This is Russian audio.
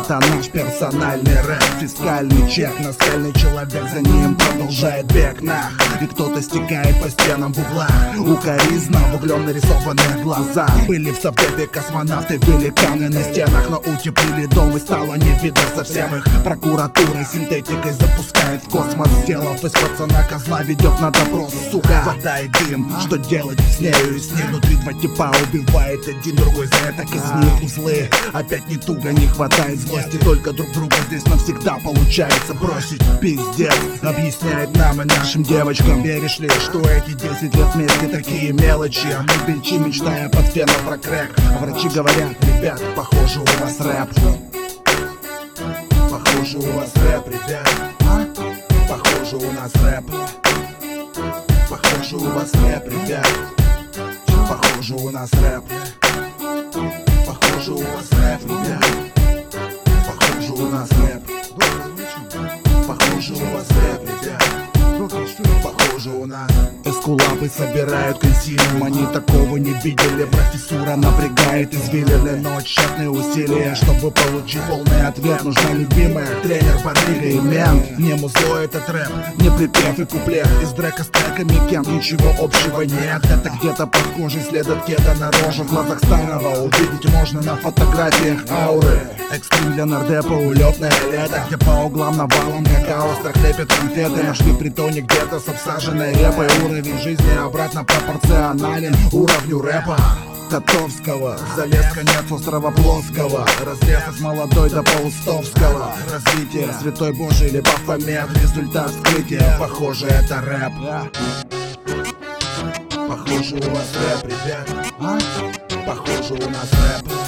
Это наш персональный рэп. Фискальный чек, наскальный человек, за ним продолжает бег нах. И кто-то стекает по стенам в углах. Укоризна в углем нарисованные глаза. Были в совдепе космонавты, великаны на стенах, но утеплили дом и стало не видно совсем их. Прокуратура синтетикой запускает в космос, сделав из пацана козла, ведет на допрос, сука. Вода и дым, что делать с нею и с ней? Внутри два типа убивает один другой, за это казнит узлы. Опять не туго, не хватает злости, только друг друга здесь навсегда получается бросить. Пиздец, объясняет нам и нашим девочкам. Веришь ли, что эти 10 лет вместе такие мелочи? А мы бельчи, мечтая под феном про крэк. А врачи говорят: ребят, похоже у вас рэп. Похоже у вас рэп, ребят. Похоже у нас рэп. Похоже у вас рэп, ребят. Похоже у нас рэп. Похоже у вас рэп, ребят. Похоже у нас рэп. Похоже у вас рэп, ребят. Похоже у нас. Эскулапы собирают консилиум, они такого не видели. Профессура напрягает извилины, но тщетные усилия, чтобы получить полный ответ. Нужна любимая, тренер, барыга и мент. Не музло этот рэп, не припев и куплет. Из дрека с треками кем ничего общего нет. Это где-то под кожей следует кеда на роже. В глазах старого увидеть можно на фотографиях ауры. Экстрим для нардепа, улетное лето, где по углам навалом какао, страхлепят конфеты. Нашли притоне где-то с обсаженной репой. Уровень жизни обратно пропорционален уровню рэпа Котовского. Залез конец острова плоского, разлез от молодой до паустовского. Развитие святой Божий или Бафомет, результат вскрытия. Похоже, это рэп. Похоже у вас рэп, ребят. Похоже у нас рэп.